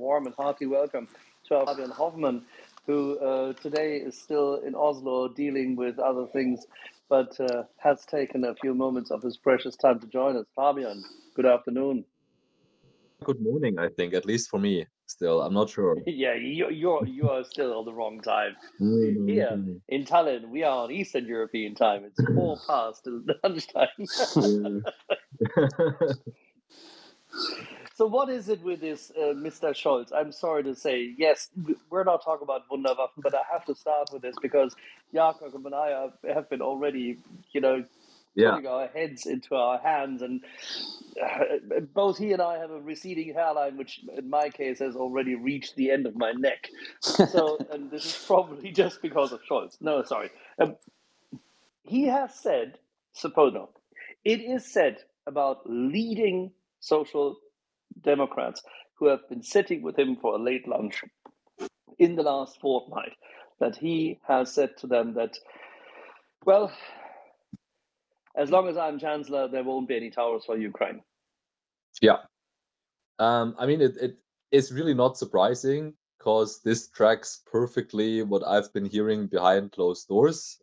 warm and hearty welcome to our Fabian Hoffmann, who today is still in Oslo dealing with other things, but has taken a few moments of his precious time to join us. Fabian, good afternoon. Good morning, I think, at least for me. Still, I'm not sure. Yeah, you are still on the wrong time. No. Here in Tallinn, we are on Eastern European time. It's 4 past lunchtime. Yeah. So what is it with this Mr. Scholz? I'm sorry to say, yes, we're not talking about Wunderwaffen, but I have to start with this because Jakob and I have been already, putting our heads into our hands, and both he and I have a receding hairline, which in my case has already reached the end of my neck. So, and this is probably just because of Scholz. No, sorry. He has said, it is said about leading social Democrats who have been sitting with him for a late lunch in the last fortnight, that he has said to them that, well, as long as I'm chancellor, there won't be any towers for Ukraine. Yeah. I mean, it's really not surprising because this tracks perfectly what I've been hearing behind closed doors,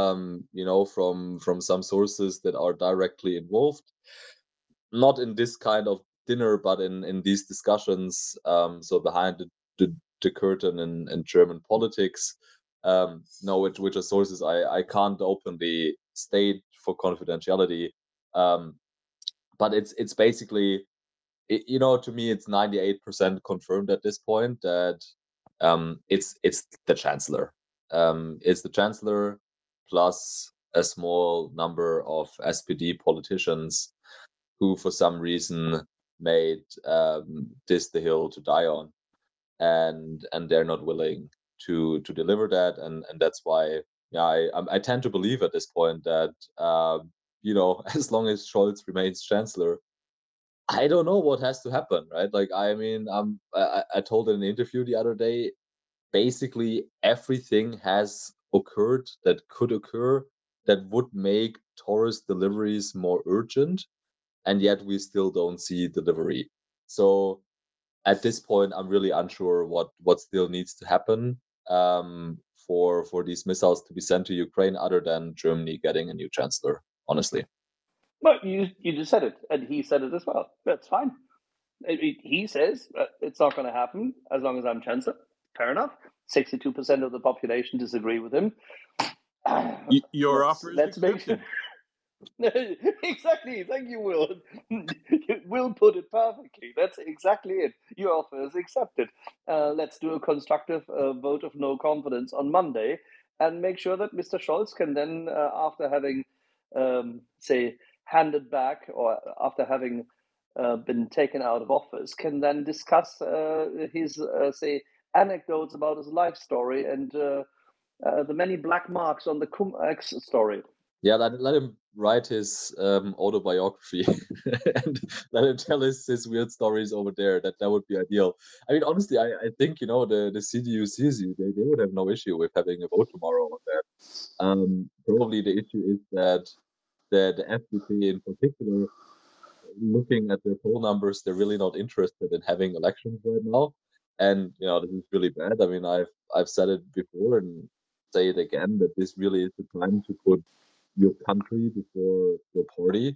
from some sources that are directly involved. Not in this kind of dinner, but in these discussions, so behind the curtain in German politics. Which are sources I can't openly state for confidentiality. But it's basically, to me, it's 98% confirmed at this point that it's the chancellor. It's the chancellor plus a small number of SPD politicians who, for some reason, made this the hill to die on, and they're not willing to deliver that, and that's why, I tend to believe at this point that as long as Scholz remains chancellor, I don't know what has to happen, right? Like, I mean, I told in an interview the other day, basically everything has occurred that could occur that would make Taurus deliveries more urgent, and yet we still don't see delivery. So at this point, I'm really unsure what still needs to happen for these missiles to be sent to Ukraine, other than Germany getting a new chancellor, honestly. But you just said it, and he said it as well. That's fine. He says it's not going to happen as long as I'm chancellor. Fair enough. 62% of the population disagree with him. Your offer is accepted. Exactly. Thank you, Will. Will put it perfectly. That's exactly it. Your offer is accepted. Let's do a constructive vote of no confidence on Monday and make sure that Mr. Scholz can then, after having, handed back, or after having been taken out of office, can then discuss his, anecdotes about his life story and the many black marks on the Cum-Ex story. Yeah, let him write his autobiography and let him tell his weird stories over there. That would be ideal. I mean, honestly, I think, the CDU-CSU, they would have no issue with having a vote tomorrow on that. Probably the issue is that the FDP in particular, looking at their poll numbers, they're really not interested in having elections right now. And this is really bad. I mean, I've said it before and say it again, that this really is the time to put your country before your party.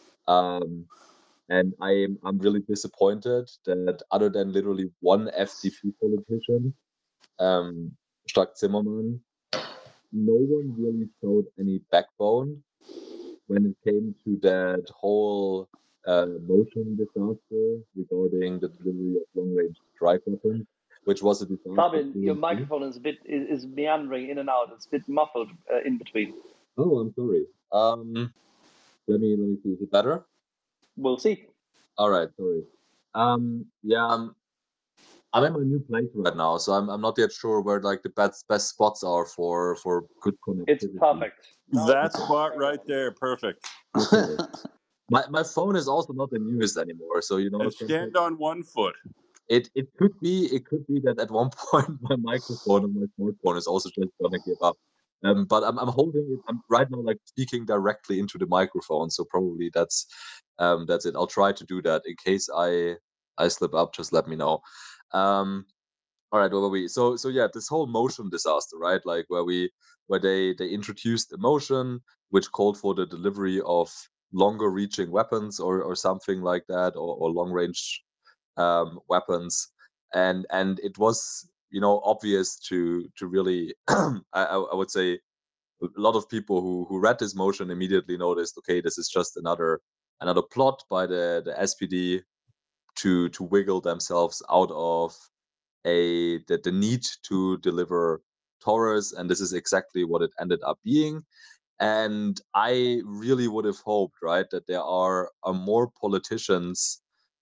And I'm really disappointed that, other than literally one FDP politician, Strack-Zimmermann, no one really showed any backbone when it came to that whole motion disaster regarding the delivery of long-range strike weapons, which was a disaster. Fabian, your microphone is meandering in and out. It's a bit muffled in between. Oh, I'm sorry. Let me see. Is it better? We'll see. All right, sorry. I'm in my new place right now, so I'm not yet sure where the best spots are for good connectivity. It's perfect. That spot right there, perfect. Okay. My phone is also not the newest anymore, so And stand on one foot. It could be that at one point my microphone on my smartphone is also just gonna give up. But I'm holding it. I'm right now speaking directly into the microphone, so probably that's it. I'll try to do that. In case I slip up, just let me know. All right, where were we? So yeah, this whole motion disaster, right? Like where they introduced a motion which called for the delivery of longer reaching weapons or something like that, or long range weapons, and it was obvious to really I would say a lot of people who read this motion immediately noticed, okay, this is just another plot by the SPD to wiggle themselves out of the need to deliver Taurus, and this is exactly what it ended up being. And I really would have hoped, right, that there are more politicians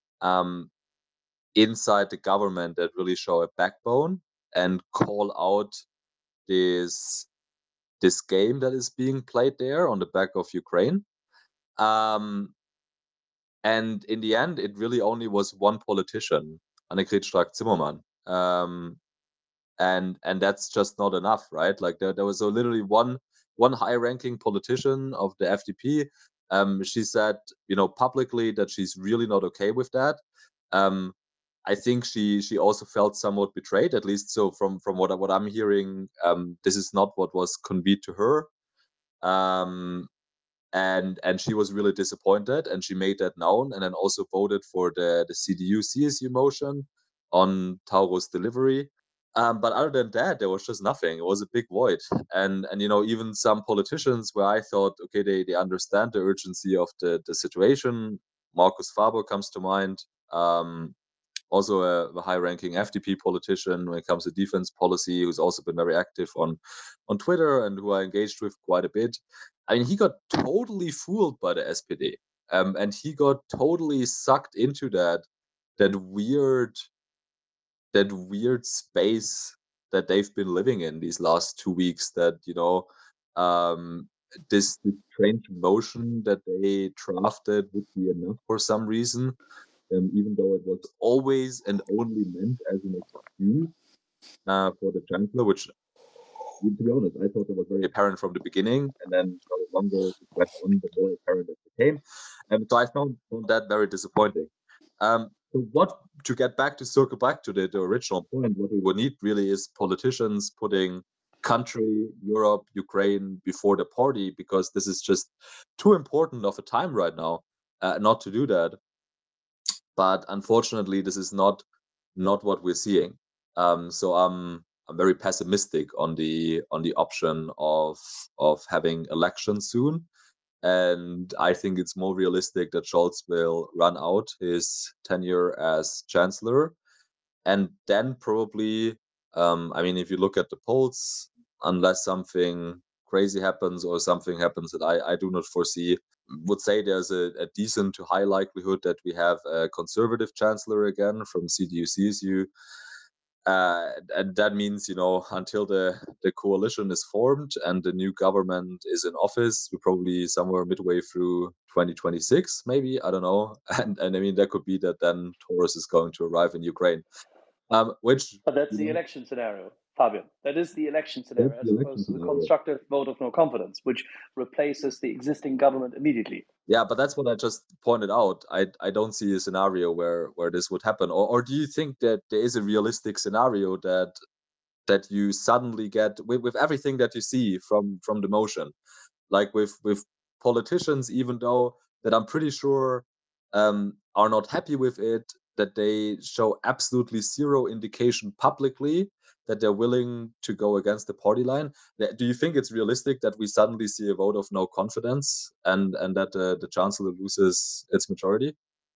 inside the government that really show a backbone and call out this game that is being played there on the back of Ukraine. And in the end, it really only was one politician, Annegret Strack-Zimmermann. And that's just not enough, right? Like there was literally one high-ranking politician of the FDP. She said, publicly that she's really not okay with that. I think she also felt somewhat betrayed, at least so from what I'm hearing. This is not what was conveyed to her. And she was really disappointed, and she made that known, and then also voted for the CDU-CSU motion on Taurus delivery. But other than that, there was just nothing. It was a big void, and even some politicians where I thought, okay, they understand the urgency of the situation. Markus Faber comes to mind. Also a high-ranking FDP politician when it comes to defense policy, who's also been very active on Twitter and who I engaged with quite a bit. I mean, he got totally fooled by the SPD, and he got totally sucked into that weird space that they've been living in these last 2 weeks. That this strange motion that they drafted would be enough for some reason. Even though it was always and only meant as an excuse for the chancellor, which, to be honest, I thought it was very apparent from the beginning, and then the longer it went on, the more apparent it became. So I found that very disappointing. So to get back to circle back to the original point, what we would need really is politicians putting country, Europe, Ukraine before the party, because this is just too important of a time right now not to do that. But unfortunately, this is not what we're seeing. So I'm very pessimistic on the option of having elections soon, and I think it's more realistic that Scholz will run out his tenure as chancellor, and then probably, I mean, if you look at the polls, unless something crazy happens or something happens that I do not foresee, would say there's a decent to high likelihood that we have a conservative chancellor again from CDU-CSU. And that means, until the coalition is formed and the new government is in office, we're probably somewhere midway through 2026, maybe, I don't know. And I mean, that could be that then Taurus is going to arrive in Ukraine. But that's the election scenario, Fabian. That is the election scenario, as opposed to the constructive vote of no confidence, which replaces the existing government immediately. Yeah, but that's what I just pointed out. I don't see a scenario where this would happen. Or do you think that there is a realistic scenario that you suddenly get with everything that you see from the motion, like with politicians, even though that I'm pretty sure are not happy with it, that they show absolutely zero indication publicly that they're willing to go against the party line? Do you think it's realistic that we suddenly see a vote of no confidence and that the chancellor loses its majority?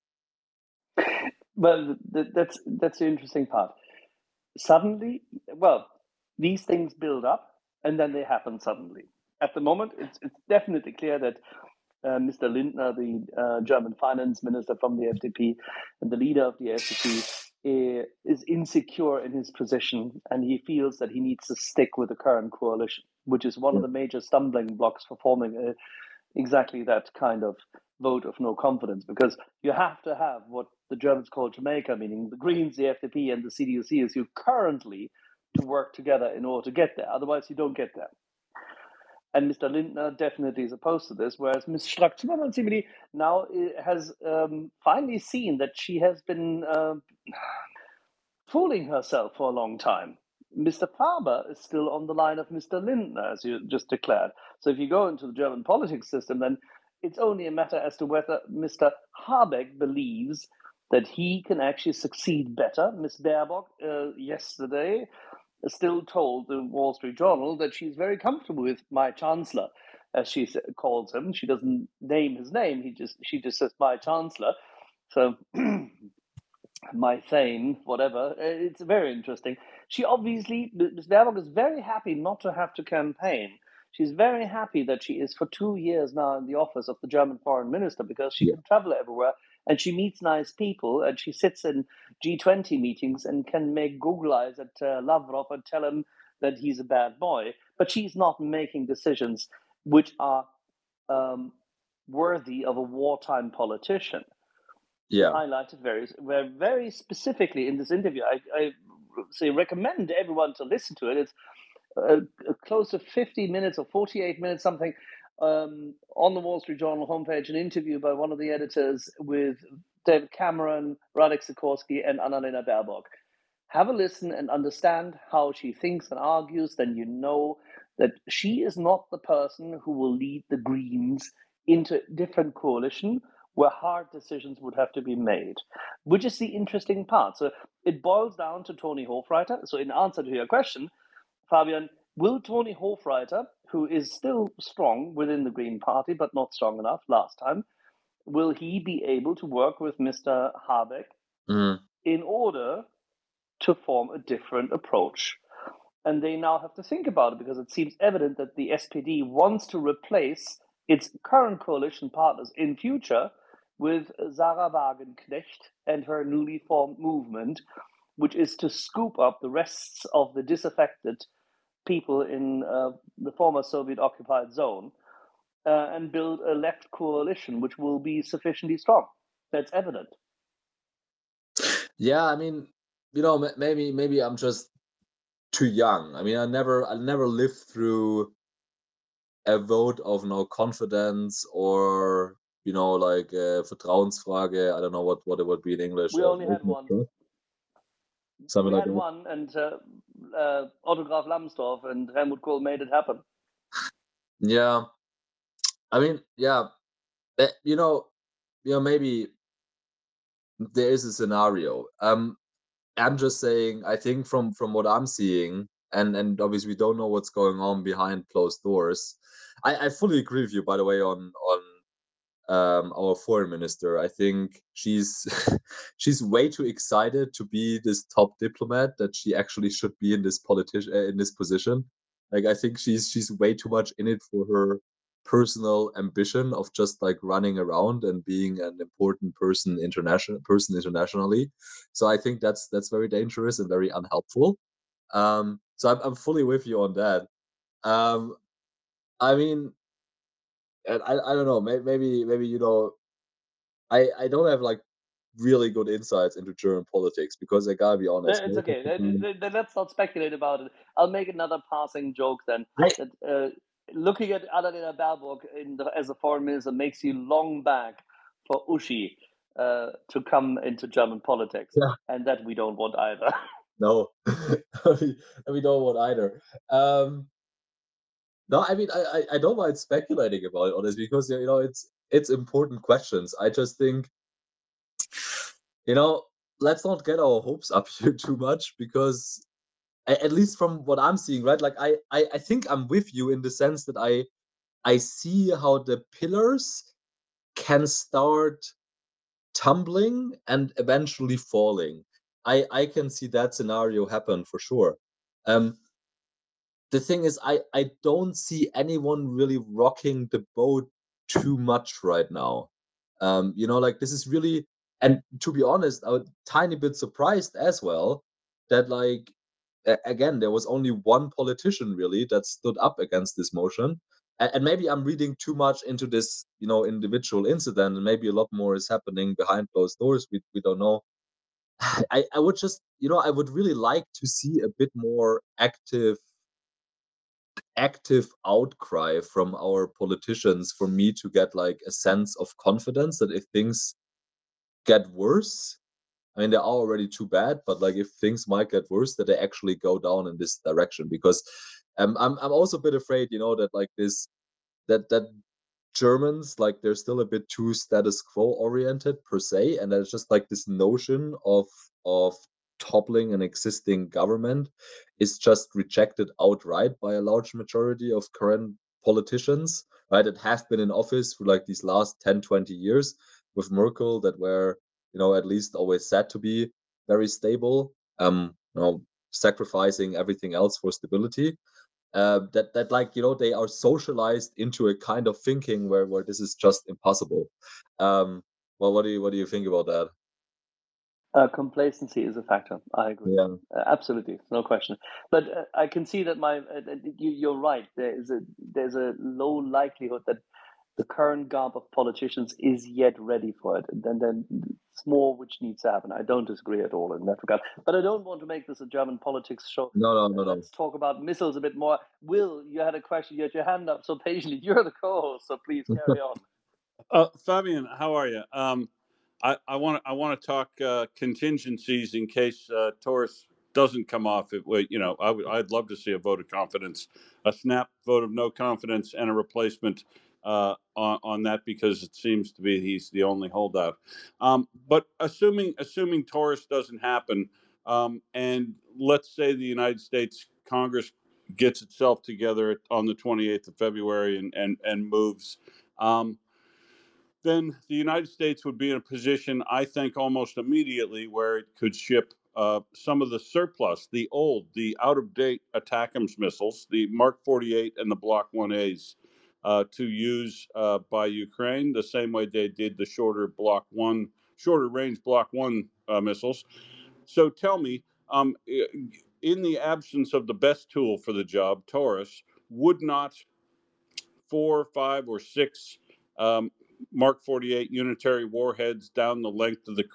Well, that's the interesting part. Suddenly, well, these things build up and then they happen suddenly. At the moment, it's definitely clear that Mr. Lindner, the German finance minister from the FDP and the leader of the FDP, is insecure in his position, and he feels that he needs to stick with the current coalition, which is one of the major stumbling blocks for forming exactly that kind of vote of no confidence, because you have to have what the Germans call Jamaica, meaning the Greens, the FDP, and the CDU-CSU currently to work together in order to get there. Otherwise, you don't get there. And Mr. Lindner definitely is opposed to this, whereas Ms. Strack-Zimmermann seemingly now has finally seen that she has been fooling herself for a long time. Mr. Faber is still on the line of Mr. Lindner, as you just declared. So if you go into the German politics system, then it's only a matter as to whether Mr. Habeck believes that he can actually succeed better. Ms. Baerbock yesterday still told the Wall Street Journal that she's very comfortable with my chancellor, as she calls him. She doesn't name his name. She just says my chancellor. So my Thane, whatever. It's very interesting. She obviously, Ms. Baerbock is very happy not to have to campaign. She's very happy that she is for 2 years now in the office of the German foreign minister because she can travel everywhere and she meets nice people and she sits in G20 meetings and can make Google eyes at Lavrov and tell him that he's a bad boy. But she's not making decisions which are worthy of a wartime politician. Yeah. Highlighted very specifically in this interview. I say recommend everyone to listen to it. It's close to 50 minutes or 48 minutes, something, on the Wall Street Journal homepage, an interview by one of the editors with David Cameron, Radek Sikorski, and Annalena Baerbock. Have a listen and understand how she thinks and argues, then you know that she is not the person who will lead the Greens into a different coalition where hard decisions would have to be made, which is the interesting part. So it boils down to Toni Hofreiter. So in answer to your question, Fabian, will Toni Hofreiter, who is still strong within the Green Party, but not strong enough last time, will he be able to work with Mr. Habeck in order to form a different approach? And they now have to think about it because it seems evident that the SPD wants to replace its current coalition partners in future with Sarah Wagenknecht and her newly formed movement, which is to scoop up the rest of the disaffected people in the former Soviet-occupied zone and build a left coalition which will be sufficiently strong. That's evident. Yeah, I mean, maybe I'm just too young. I mean, I never lived through a vote of no confidence or like Vertrauensfrage. I don't know what it would be in English. We only had one. Something we like had that. one, and Otto Graf Lambsdorff and Helmut Kohl made it happen. Yeah, I mean, yeah, maybe there is a scenario. I'm just saying, I think from what I'm seeing, and obviously we don't know what's going on behind closed doors. I fully agree with you, by the way, on our foreign minister. I think she's she's way too excited to be this top diplomat that she actually should be in this position. Like, I think she's way too much in it for her personal ambition of just like running around and being an important person internationally. So I think that's very dangerous and very unhelpful. So I'm fully with you on that. I mean, and I don't know, maybe I don't have like really good insights into German politics because I gotta be honest. It's okay. Let's not speculate about it. I'll make another passing joke then. That looking at Annalena Baerbock as a foreign minister makes you long back for Uschi to come into German politics, and that we don't want either. No, we don't want either. No, I mean, I don't mind speculating about it, honestly, because it's important questions. I just think, let's not get our hopes up here too much, because at least from what I'm seeing, right? Like I think I'm with you in the sense that I see how the pillars can start tumbling and eventually falling. I can see that scenario happen for sure. The thing is, I don't see anyone really rocking the boat too much right now. Like, this is really, and to be honest, I'm a tiny bit surprised as well that, like, again, there was only one politician really that stood up against this motion. And maybe I'm reading too much into this, individual incident, and maybe a lot more is happening behind closed doors. We don't know. I would just, I would really like to see a bit more active outcry from our politicians for me to get like a sense of confidence that if things get worse, I mean, they are already too bad, but like if things might get worse, that they actually go down in this direction. Because I'm also a bit afraid, that like that Germans, like, they're still a bit too status quo oriented per se, and there's just like this notion of toppling an existing government is just rejected outright by a large majority of current politicians, right, that have been in office for like these last 10, 20 years with Merkel, that were, at least always said to be very stable, sacrificing everything else for stability. That like, they are socialized into a kind of thinking where this is just impossible. Well, what do you think about that? Complacency is a factor. I agree. Yeah. Absolutely, no question. But I can see that you're right. There's a low likelihood that the current garb of politicians is yet ready for it. And then it's more which needs to happen. I don't disagree at all in that regard. But I don't want to make this a German politics show. No. Let's talk about missiles a bit more. Will, you had a question. You had your hand up so patiently. You're the co-host, so please carry on. Fabian, how are you? I want to talk contingencies in case Taurus doesn't come off. I'd love to see a vote of confidence, a snap vote of no confidence, and a replacement on that, because it seems to be he's the only holdout. But assuming Taurus doesn't happen, and let's say the United States Congress gets itself together on the 28th of February and moves. Then the United States would be in a position, I think, almost immediately where it could ship some of the surplus, the out-of-date ATACMS missiles, the Mark 48 and the Block 1As, to use by Ukraine, the same way they did the shorter range Block 1 missiles. So tell me, in the absence of the best tool for the job, Taurus, would not 4, 5, or 6 Mark 48 unitary warheads down the length of the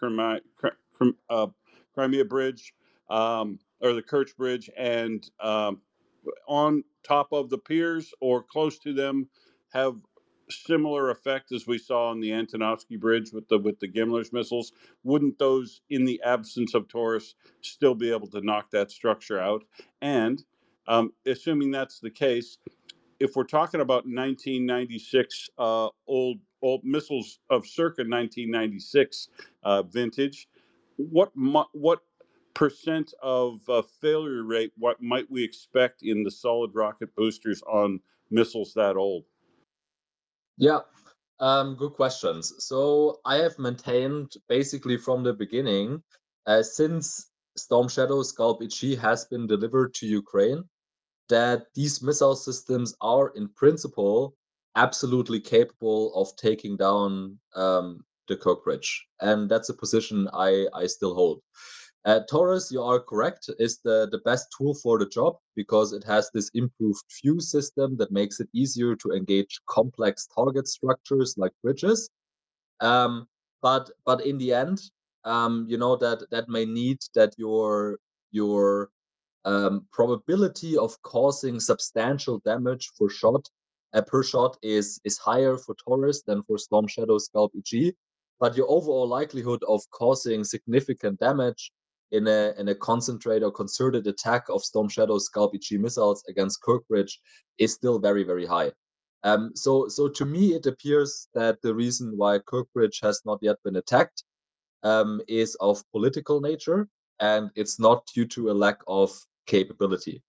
Crimea Bridge, or the Kerch Bridge, and on top of the piers or close to them, have similar effect as we saw on the Antonovsky Bridge with the Gimler's missiles? Wouldn't those, in the absence of Taurus, still be able to knock that structure out? And assuming that's the case, if we're talking about 1996 old missiles of circa 1996 vintage, what percent of failure rate what might we expect in the solid rocket boosters on missiles that old? Yeah, good questions. So I have maintained basically from the beginning, since Storm Shadow Scalp HE has been delivered to Ukraine, that these missile systems are in principle absolutely capable of taking down the Kerch Bridge, and that's a position I still hold. Taurus, you are correct, is the best tool for the job because it has this improved fuse system that makes it easier to engage complex target structures like bridges. But in the end, that may need that your probability of causing substantial damage per shot is higher for Taurus than for Storm Shadow Scalp HE, but your overall likelihood of causing significant damage in a concentrated or concerted attack of Storm Shadow Scalp HE missiles against Kerch Bridge is still very, very high. So to me, it appears that the reason why Kerch Bridge has not yet been attacked is of political nature, and it's not due to a lack of capability.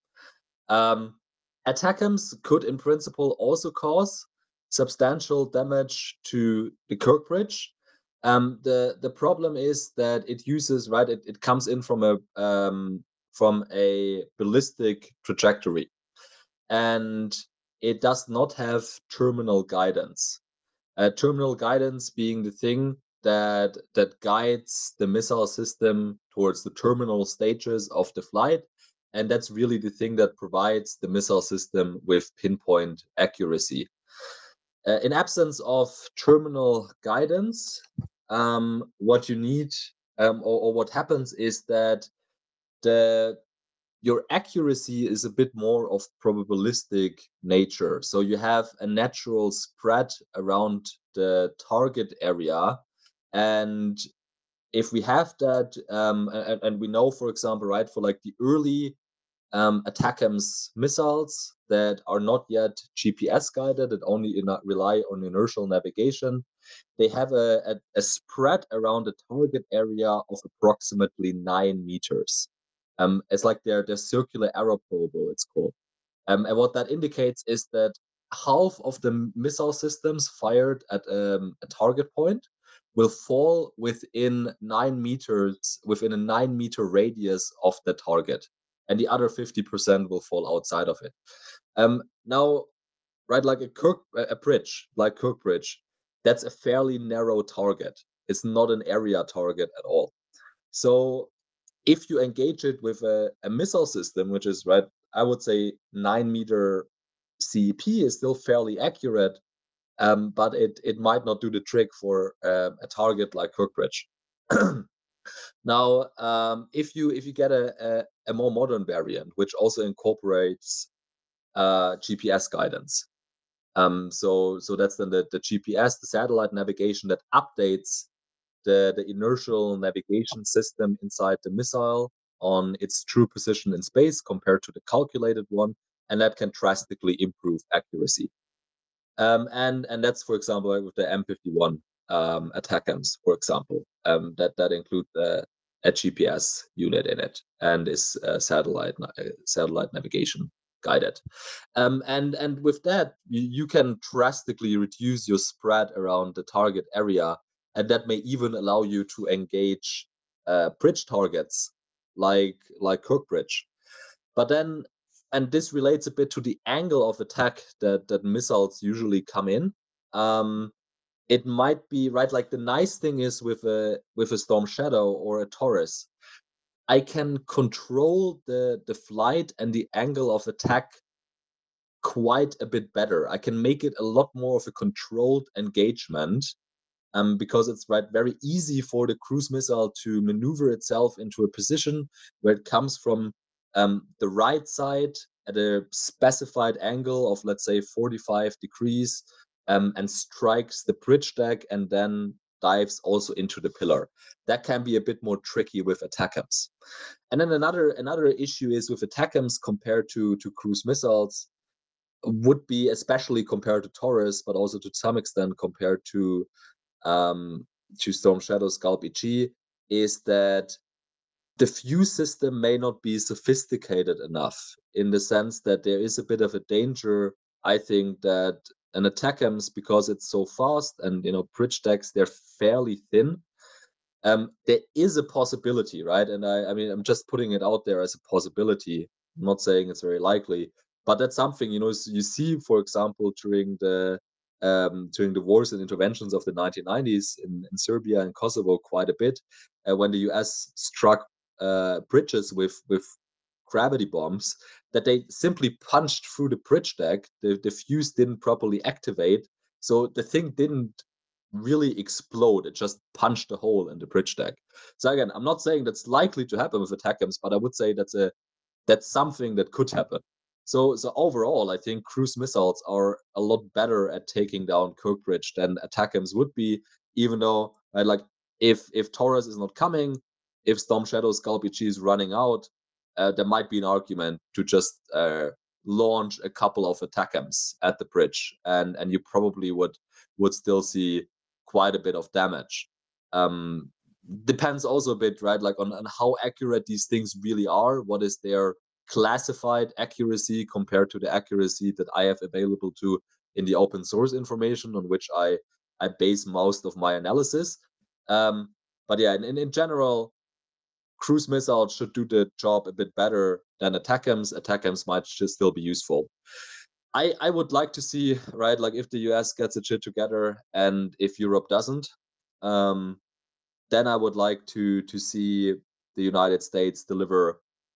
ATACMS could, in principle, also cause substantial damage to the Kerch Bridge. The problem is that it uses it comes in from a ballistic trajectory, and it does not have terminal guidance. Terminal guidance being the thing that guides the missile system towards the terminal stages of the flight, and that's really the thing that provides the missile system with pinpoint accuracy. In absence of terminal guidance, what you need, or what happens is that your accuracy is a bit more of probabilistic nature. So you have a natural spread around the target area, and if we have that, and we know, for example, right, for like the early ATACMS missiles that are not yet GPS guided, that only rely on inertial navigation, they have a spread around the target area of approximately 9 meters. It's like their circular arrow probe, it's called. And what that indicates is that half of the missile systems fired at a target point will fall within 9 meters, within a 9-meter radius of the target, and the other 50% will fall outside of it. Now, right, like a bridge, like Kirk Bridge, that's a fairly narrow target. It's not an area target at all. So if you engage it with a missile system, which is, right, I would say 9-meter CEP is still fairly accurate, but it might not do the trick for a target like Kirk Bridge. Now, if you get a more modern variant, which also incorporates GPS guidance, so that's then the GPS, the satellite navigation that updates the inertial navigation system inside the missile on its true position in space compared to the calculated one, and that can drastically improve accuracy. And that's, for example, with the M51 ATACMS, for example, that include a GPS unit in it and is satellite navigation guided. And with that, you can drastically reduce your spread around the target area, and that may even allow you to engage bridge targets like Kirk Bridge. But then, and this relates a bit to the angle of attack that missiles usually come in. It might be, right, like the nice thing is with a Storm Shadow or a Taurus, I can control the flight and the angle of attack quite a bit better. I can make it a lot more of a controlled engagement, because it's, right, very easy for the cruise missile to maneuver itself into a position where it comes from the right side at a specified angle of, let's say, 45 degrees, and strikes the bridge deck and then dives also into the pillar. That can be a bit more tricky with ATACMS. And then another issue is with ATACMS compared to cruise missiles would be, especially compared to Taurus, but also to some extent compared to Storm Shadow Scalp EG, is that the fuse system may not be sophisticated enough, in the sense that there is a bit of a danger, I think, that an ATACMS, because it's so fast and, bridge decks, they're fairly thin, there is a possibility, right? And I mean, I'm just putting it out there as a possibility. I'm not saying it's very likely, but that's something, you see, for example, during the wars and interventions of the 1990s in Serbia and Kosovo quite a bit, when the US struck bridges with gravity bombs, that they simply punched through the bridge deck. The fuse didn't properly activate, so the thing didn't really explode. It just punched a hole in the bridge deck. So again, I'm not saying that's likely to happen with ATACMS, but I would say that's something that could happen. So overall, I think cruise missiles are a lot better at taking down Kirk Bridge than ATACMS would be, even though, right, like if Taurus is not coming, if Storm Shadow Scalp EG is running out, there might be an argument to just launch a couple of ATACMS at the bridge, and you probably would still see quite a bit of damage. Depends also a bit, right, like on how accurate these things really are. What is their classified accuracy compared to the accuracy that I have available to in the open source information on which I base most of my analysis. But yeah, in general, cruise missiles should do the job a bit better than ATACMS. ATACMS might still be useful. I would like to see, right, like if the US gets its shit together and if Europe doesn't, then I would like to see the United States deliver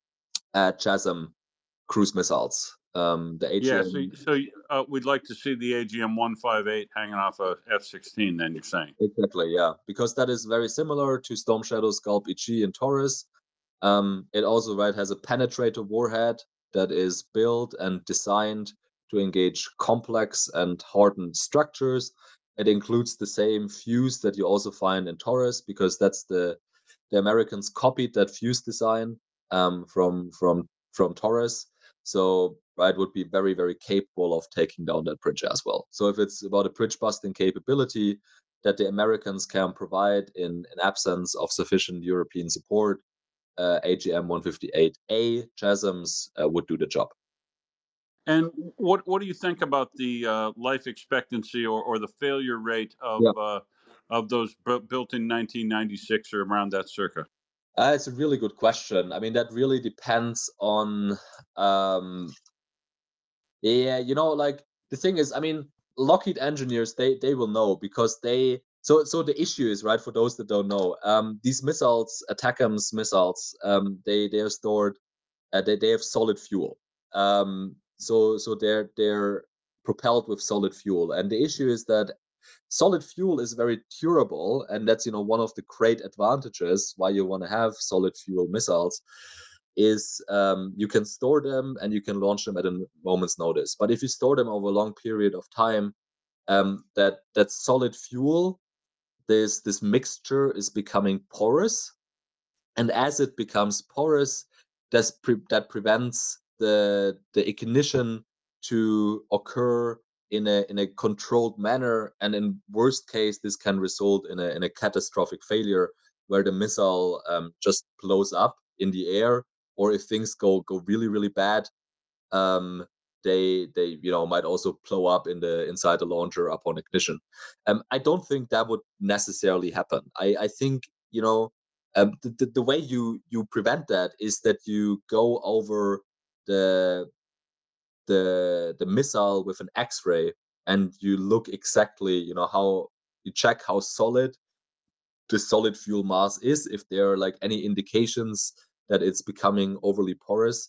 JASSM cruise missiles. The AGM. So we'd like to see the AGM-158 hanging off a F-16. Then you're saying Exactly, yeah, because that is very similar to Storm Shadow Scalp EG and Taurus. It also, right, has a penetrator warhead that is built and designed to engage complex and hardened structures. It includes the same fuse that you also find in Taurus, because that's the the Americans copied that fuse design from Torres. So right, would be very, very capable of taking down that bridge as well. So if it's about a bridge busting capability that the Americans can provide in absence of sufficient European support, AGM-158A JASSMs would do the job. And what do you think about the life expectancy or the failure rate of those built in 1996 or around that circa? It's a really good question. I mean, that really depends on, like the thing is, I mean, Lockheed engineers, they will know because so the issue is, right, for those that don't know, these missiles, ATACMS missiles, they are stored, they have solid fuel. So they're propelled with solid fuel, and the issue is that solid fuel is very durable, and that's one of the great advantages why you want to have solid fuel missiles is you can store them and you can launch them at a moment's notice. But if you store them over a long period of time, that solid fuel, this mixture is becoming porous, and as it becomes porous, that prevents the ignition to occur in a controlled manner, and in worst case, this can result in a catastrophic failure where the missile just blows up in the air, or if things go really, really bad, they might also blow up inside the launcher upon ignition. I don't think that would necessarily happen. I think the way you prevent that is that you go over the missile with an X-ray, and you look exactly, how you check how solid the solid fuel mass is, if there are like any indications that it's becoming overly porous.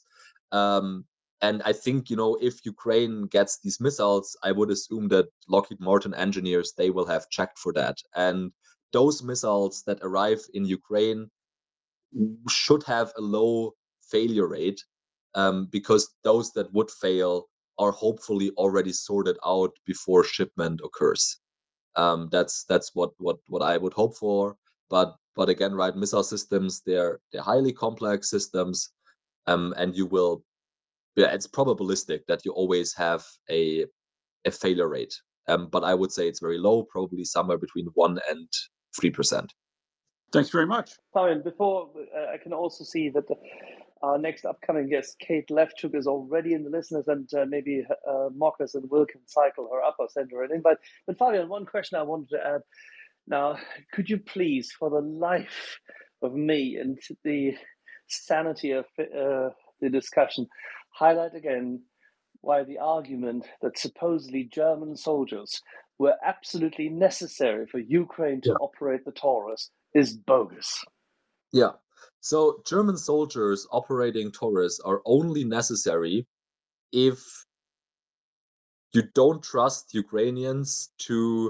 And I think, if Ukraine gets these missiles, I would assume that Lockheed Martin engineers, they will have checked for that. And those missiles that arrive in Ukraine should have a low failure rate, because those that would fail are hopefully already sorted out before shipment occurs. That's what I would hope for. But again, right, missile systems, they're highly complex systems, and it's probabilistic that you always have a failure rate. But I would say it's very low, probably somewhere between 1% and 3%. Thanks very much. Fabian, before I can also see that our next upcoming guest, Kate Lefchuk, is already in the listeners, and maybe Marcus and Will can cycle her up or send her an invite. But Fabian, one question I wanted to add. Now, could you please, for the life of me and the sanity of the discussion, highlight again why the argument that supposedly German soldiers were absolutely necessary for Ukraine to operate the Taurus is bogus. Yeah. So German soldiers operating Taurus are only necessary if you don't trust Ukrainians to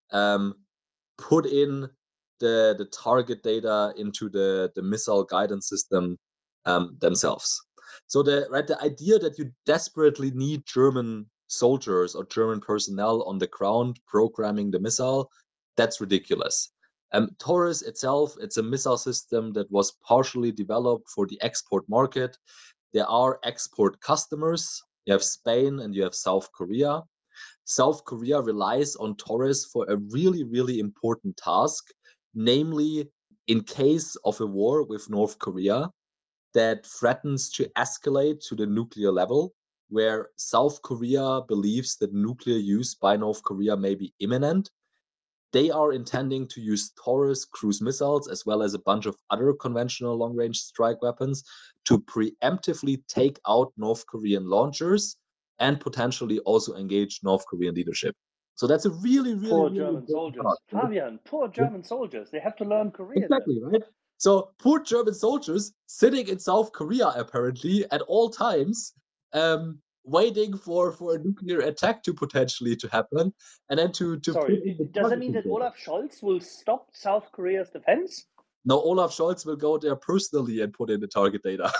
put in the target data into the missile guidance system themselves. So the idea that you desperately need German soldiers or German personnel on the ground programming the missile, that's ridiculous. Taurus itself, it's a missile system that was partially developed for the export market. There are export customers. You have Spain and you have South Korea. South Korea relies on Taurus for a really, really important task, namely, in case of a war with North Korea that threatens to escalate to the nuclear level, where South Korea believes that nuclear use by North Korea may be imminent. They are intending to use Taurus cruise missiles as well as a bunch of other conventional long-range strike weapons to preemptively take out North Korean launchers and potentially also engage North Korean leadership. So that's a really, really poor really German soldiers. part, right? Fabian, poor German soldiers. They have to learn Korean. Exactly, right? So poor German soldiers sitting in South Korea apparently at all times, waiting for a nuclear attack to potentially to happen, and then to Sorry, does that mean that Olaf Scholz will stop South Korea's defense? No, Olaf Scholz will go there personally and put in the target data.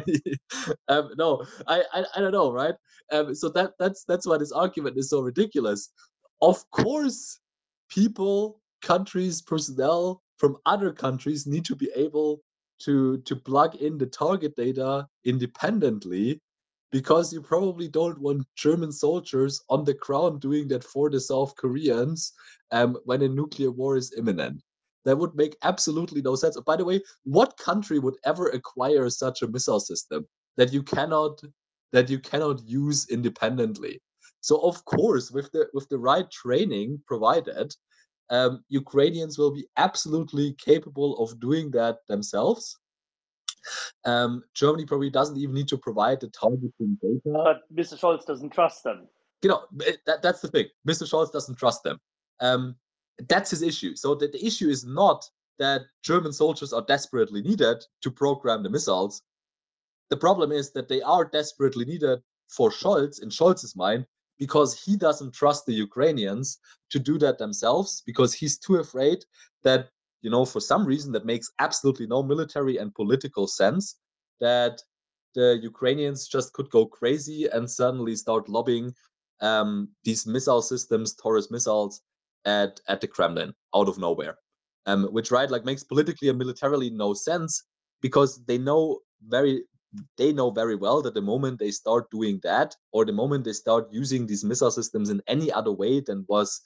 No, I don't know, right? So that's why this argument is so ridiculous. Of course, people, countries, personnel from other countries need to be able to plug in the target data independently, because you probably don't want German soldiers on the ground doing that for the South Koreans when a nuclear war is imminent. That would make absolutely no sense. By the way, what country would ever acquire such a missile system that you cannot use independently? So of course, with the right training provided, Ukrainians will be absolutely capable of doing that themselves. Germany probably doesn't even need to provide the targeting data. But Mr. Scholz doesn't trust them. That's the thing. Mr. Scholz doesn't trust them. That's his issue. So the issue is not that German soldiers are desperately needed to program the missiles. The problem is that they are desperately needed for Scholz, in Scholz's mind, because he doesn't trust the Ukrainians to do that themselves, because he's too afraid that, for some reason that makes absolutely no military and political sense, that the Ukrainians just could go crazy and suddenly start lobbing these missile systems, Taurus missiles, at the Kremlin out of nowhere, which makes politically and militarily no sense, because they know very well that the moment they start doing that, or the moment they start using these missile systems in any other way than was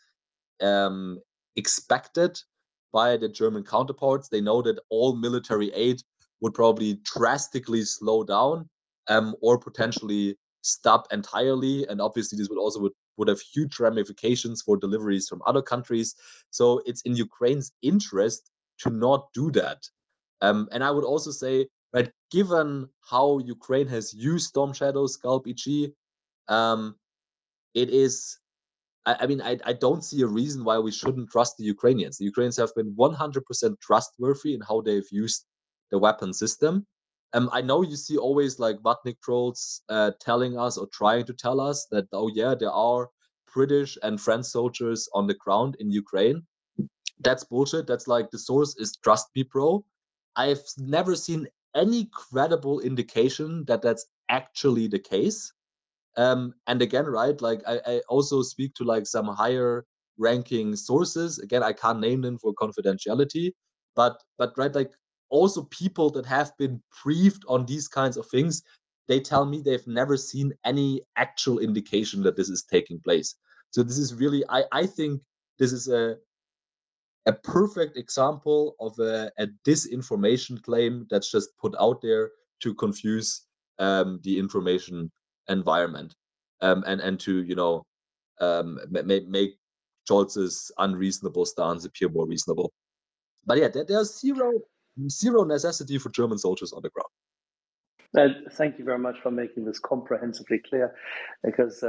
expected by the German counterparts, they know that all military aid would probably drastically slow down, or potentially stop entirely. And obviously this would have huge ramifications for deliveries from other countries. So it's in Ukraine's interest to not do that. And I would also say, right, given how Ukraine has used Storm Shadow, Scalp EG, it is, I don't see a reason why we shouldn't trust the Ukrainians. The Ukrainians have been 100% trustworthy in how they've used the weapon system. I know you see always Vatnik trolls telling us, or trying to tell us, that, oh yeah, there are British and French soldiers on the ground in Ukraine. That's bullshit. That's the source is Trust Me Pro. I've never seen any credible indication that that's actually the case. And again, right, I also speak to some higher ranking sources. Again, I can't name them for confidentiality, but right, also people that have been briefed on these kinds of things, they tell me they've never seen any actual indication that this is taking place. So this is really, I think this is a perfect example of a disinformation claim that's just put out there to confuse the information environment, and to make Scholz's unreasonable stance appear more reasonable. But yeah, there's zero necessity for German soldiers on the ground. Thank you very much for making this comprehensively clear, because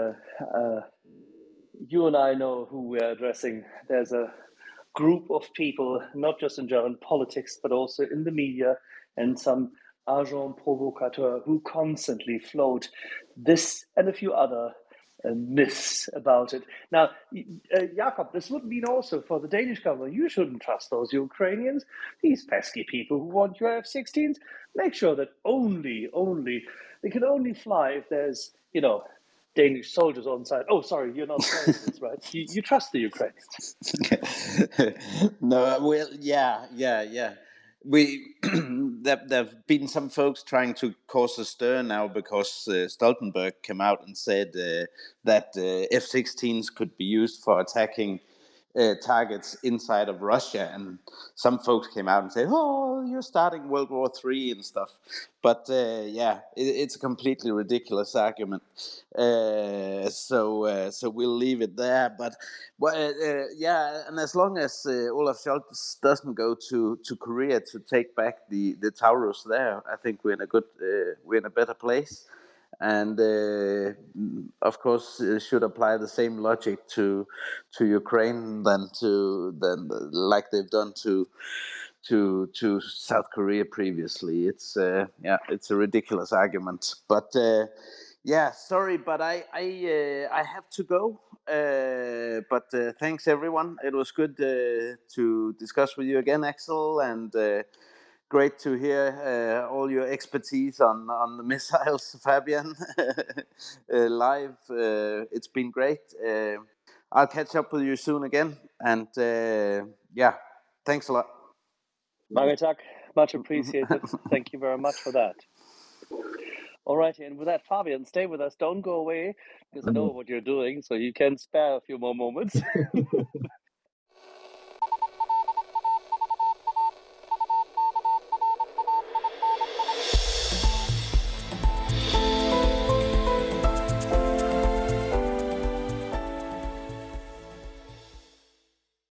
you and I know who we're addressing. There's a group of people, not just in German politics, but also in the media, and some agents provocateurs who constantly float this and a few other myths about it. Now, Jakob, this would mean also for the Danish government, you shouldn't trust those Ukrainians, these pesky people who want your F-16s. Make sure that they can only fly if there's, Danish soldiers on site. Oh, sorry, you're not saying this, right? You trust the Ukrainians. No, well, yeah. We there've been some folks trying to cause a stir now, because Stoltenberg came out and said that F-16s could be used for attacking targets inside of Russia, and some folks came out and said, "Oh, you're starting World War III and stuff." But it's a completely ridiculous argument. So we'll leave it there. But and as long as Olaf Scholz doesn't go to Korea to take back the Taurus there, I think we're in a better place. And of course, should apply the same logic to Ukraine than like they've done to South Korea previously. It's a ridiculous argument. But sorry, but I have to go. But thanks everyone. It was good to discuss with you again, Axel, and great to hear all your expertise on the missiles, Fabian, live. It's been great. I'll catch up with you soon again. And thanks a lot. Mange tak, much appreciated. Thank you very much for that. All righty, and with that, Fabian, stay with us. Don't go away, because I know what you're doing, so you can spare a few more moments.